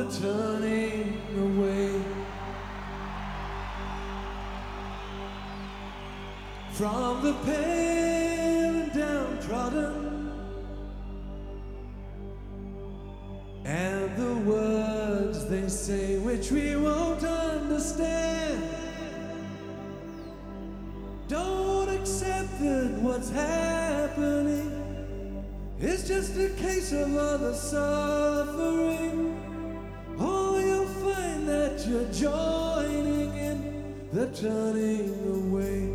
turning away from the pale and downtrodden, and the words they say which we won't understand. Don't accept that what's happening is just a case of other suffering. Oh, you'll find that you're joining in the turning away.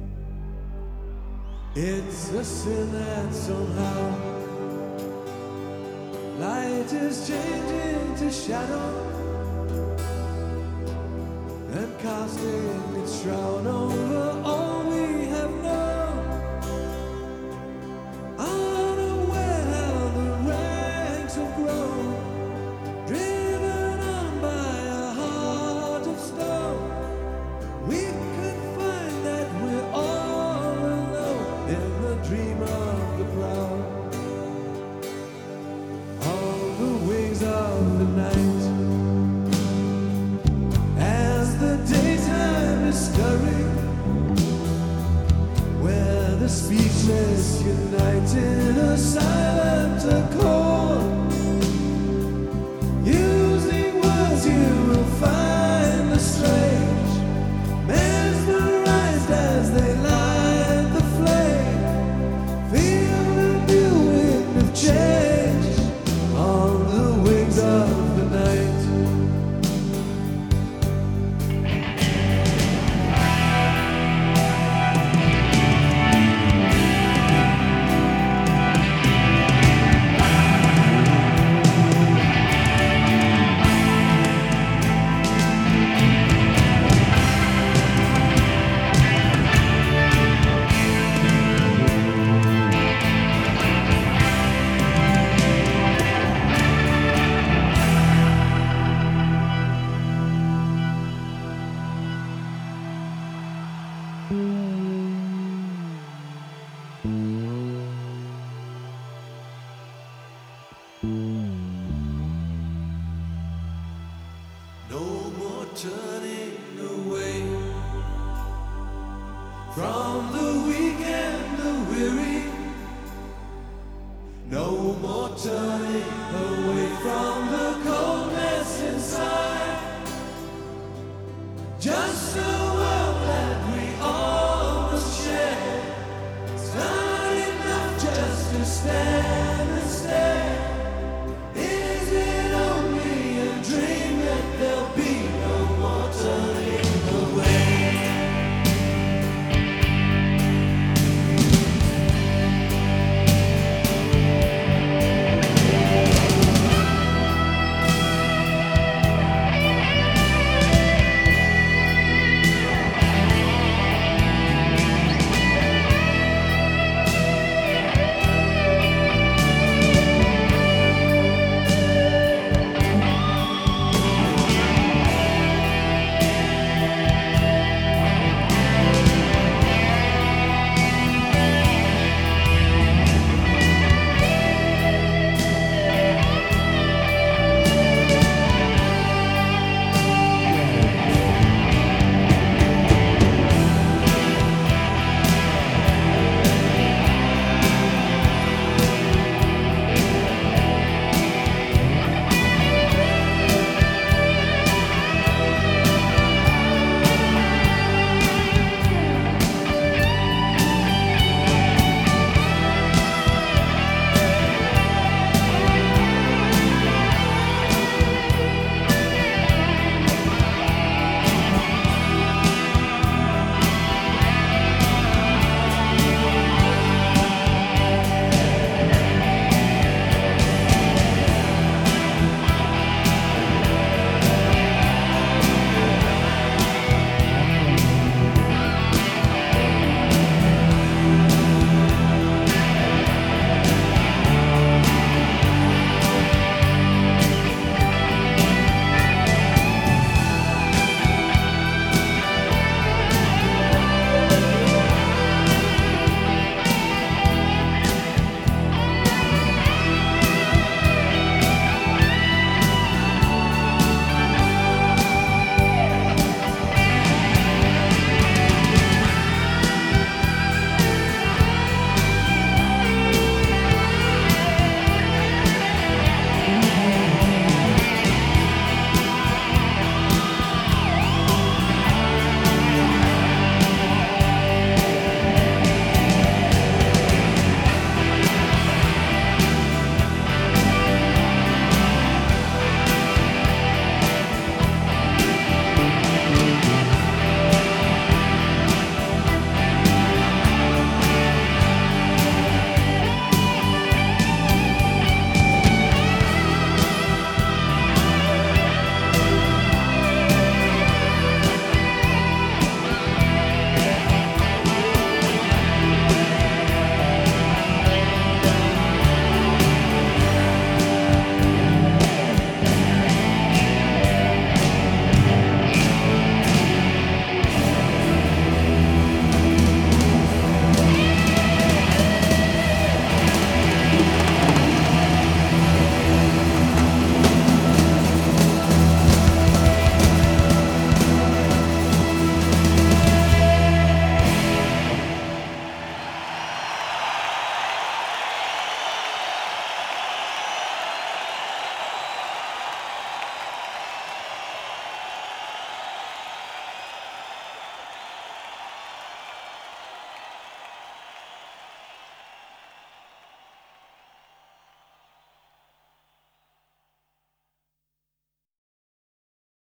It's a sin that somehow light is changing to shadow and casting its shroud over all we have known. Unaware how the ranks have grown, driven on by a heart of stone. We could find that we're all alone in the dream of the proud. On the wings of the night, as the daytime is stirring, where the speechless unite in a silent accord, using words you will find the strange, mesmerized as they light the flame. Feel the new wind of change on the wings of the night. No more turning away from the weak and the weary. No more turning away